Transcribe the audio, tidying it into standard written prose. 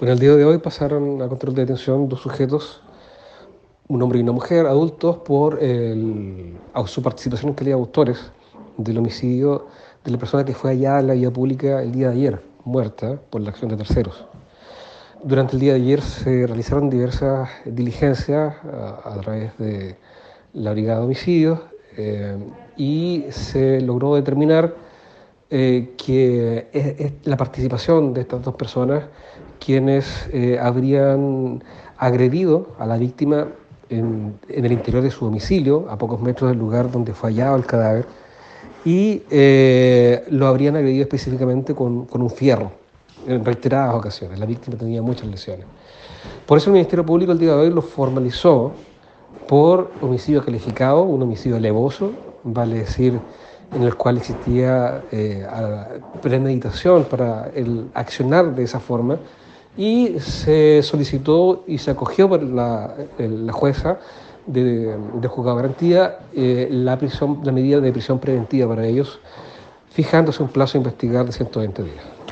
Bueno, el día de hoy pasaron a control de detención dos sujetos, un hombre y una mujer, adultos, por su participación en calidad de autores del homicidio de la persona que fue hallada en la vía pública el día de ayer, muerta por la acción de terceros. Durante el día de ayer se realizaron diversas diligencias a través de la Brigada de Homicidios y se logró determinar que es la participación de estas dos personas quienes habrían agredido a la víctima en el interior de su domicilio, a pocos metros del lugar donde fue hallado el cadáver, y lo habrían agredido específicamente con un fierro en reiteradas ocasiones. La víctima tenía muchas lesiones. Por eso el Ministerio Público el día de hoy lo formalizó por homicidio calificado, un homicidio alevoso, vale decir, en el cual existía premeditación para el accionar de esa forma, y se solicitó y se acogió por la jueza de juzgado de garantía la medida de prisión preventiva para ellos, fijándose un plazo a investigar de 120 días.